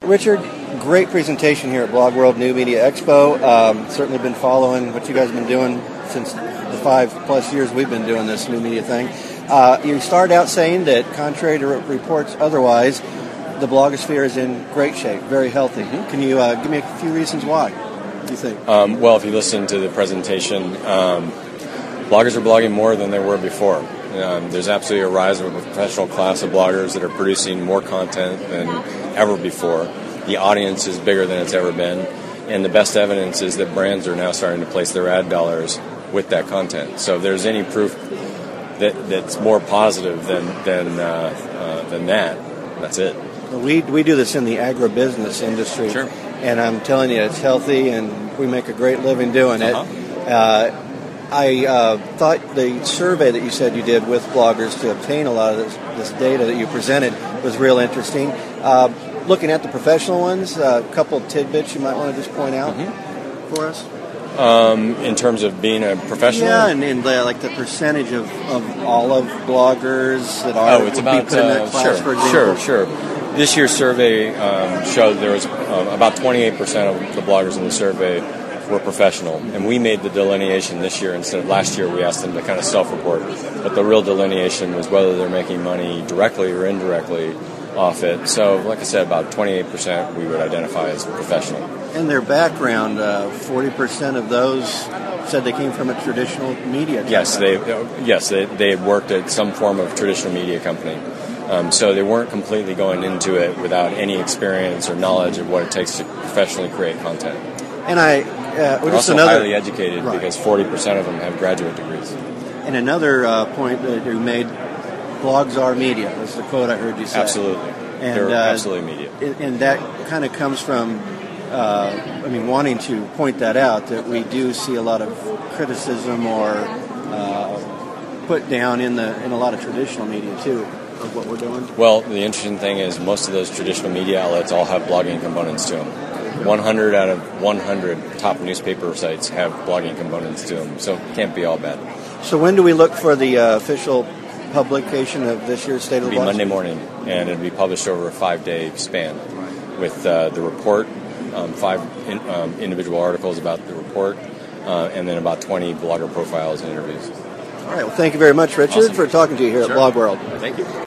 Richard, great presentation here at Blog World New Media Expo. Certainly been following what you guys have been doing since the 5+ years we've been doing this new media thing. You started out saying that, contrary to reports otherwise, the blogosphere is in great shape, very healthy. Mm-hmm. Can you give me a few reasons why, do you think? Well, if you listen to the presentation, bloggers are blogging more than they were before. There's absolutely a rise of a professional class of bloggers that are producing more content than ever before. The audience is bigger than it's ever been, and the best evidence is that brands are now starting to place their ad dollars with that content. So if there's any proof that's more positive than that, that's it. We do this in the agribusiness industry, sure. And I'm telling you, it's healthy, and we make a great living doing it. I thought the survey that you said you did with bloggers to obtain a lot of this data that you presented was real interesting. Looking at the professional ones, a couple of tidbits you might want to just point out for us. In terms of being a professional? Yeah, and like the percentage of all of bloggers that are it's about, put in that class, for example. Sure. This year's survey showed there was about 28% of the bloggers in the survey were professional, and we made the delineation this year instead of last year. We asked them to kind of self-report, but the real delineation was whether they're making money directly or indirectly off it. So, like I said, about 28% we would identify as professional. And their background, 40% of those said they came from a traditional media company. Yes, they had worked at some form of traditional media company. So they weren't completely going into it without any experience or knowledge of what it takes to professionally create content. And they're also highly educated, right, because 40% of them have graduate degrees. And another point that you made, blogs are media. That's the quote I heard you say. Absolutely. And, they're absolutely media. And that kind of comes from, wanting to point that out, that we do see a lot of criticism or put down in a lot of traditional media, too, of what we're doing. Well, the interesting thing is most of those traditional media outlets all have blogging components to them. 100 out of 100 top newspaper sites have blogging components to them, so it can't be all bad. So when do we look for the official publication of this year's State of the Blog? It'll be Monday morning, and it'll be published over a 5-day span with the report, 5 individual articles about the report, and then about 20 blogger profiles and interviews. All right, well, thank you very much, Richard, Awesome. for talking to you here at Blog World. Thank you.